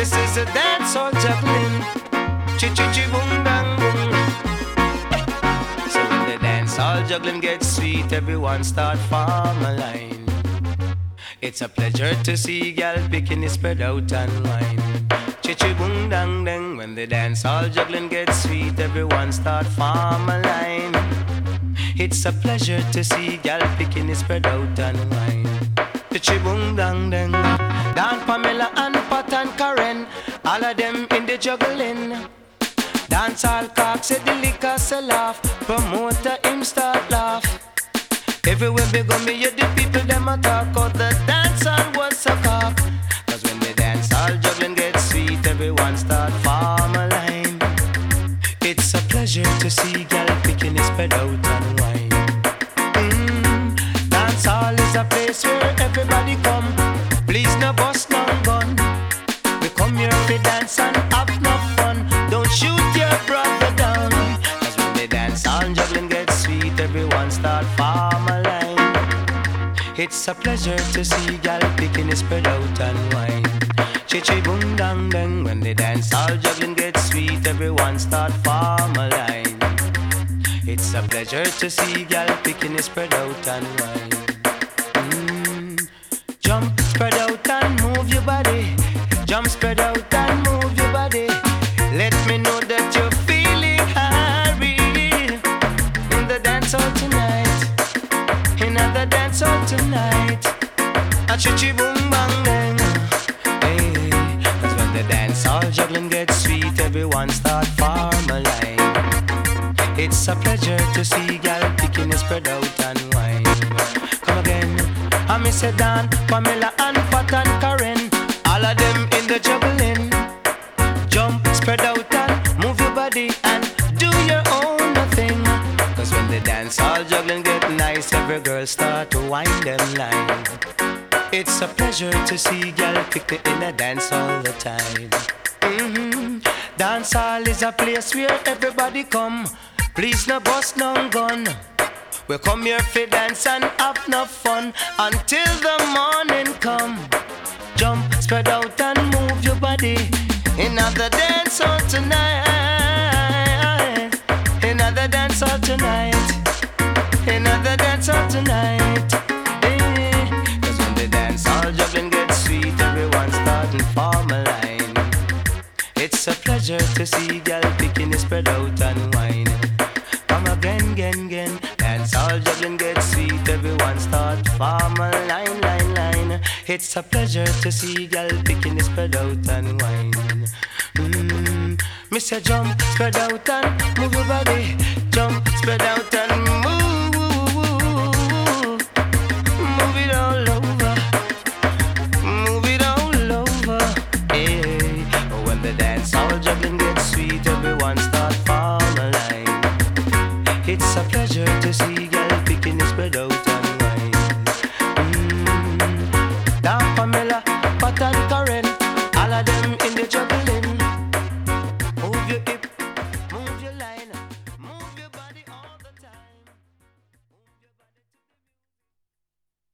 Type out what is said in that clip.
This is a dance all juggling. Chi boom bang boom. So when the dance all juggling gets sweet, everyone start form a line. It's a pleasure to see gal picking it spread out and wine. Chi boom dang dang. When the dance all juggling gets sweet, everyone start form a line. It's a pleasure to see gal picking it spread out and wine. Chi boom dang dang. Dan Pamela and Pat and Karen, all of them in the juggling. Dance all cock said the liquor sell off. Promoter him start laugh. Everywhere we go me hear the people them a talk out the dance all was so cock. Cause when the dance all juggling gets sweet, everyone start form a line. It's a pleasure to see gal picking it spread out and wine. Dance hall is a place where everybody come. Please no bust no gun. We come here to dance and have no fun. Don't shoot your brother down. Cause when the dance and juggling gets sweet, everyone start form a line. It's a pleasure to see gal picking it spread out and wine. Chi boom dang dang. When the dance all juggling gets sweet, everyone start form a line. It's a pleasure to see gal picking it spread out and wine. Jump, spread out and move your body. Jump, spread out and move your body. Let me know that you're feeling happy in the dance hall tonight. In the dance hall tonight. A chi boom bang bang. Hey, cause when the dance hall juggling gets sweet, everyone start form a line. It's a pleasure to see gal picking it spread out and wine. Come again. I miss a Dan, Pamela and Pat and Karen, all of them in the juggling. Jump, spread out and move your body and do your own thing. Cause when the dance all juggling get nice, every girl start to wind them line. It's a pleasure to see gal pick it in a dance all the time. Dance hall is a place where everybody come. Please no bust no gun. We come here for dance and have no fun until the morning come. Jump, spread out and move your body. Another dance hall tonight. Another dance hall tonight. Another dance hall tonight. Cause when the dance hall juggling gets sweet, everyone starting form a line. It's a pleasure to see gal picking it spread out and wine. Come again, again, again. Dance all juggling gets sweet, everyone start form a line, line, line. It's a pleasure to see gal picking it spread out and wine. Mr. Jump, spread out and move your body. Jump, spread out and move. Move it all over. Move it all over. Hey. When the dance all juggling gets sweet, everyone start form a line. It's a pleasure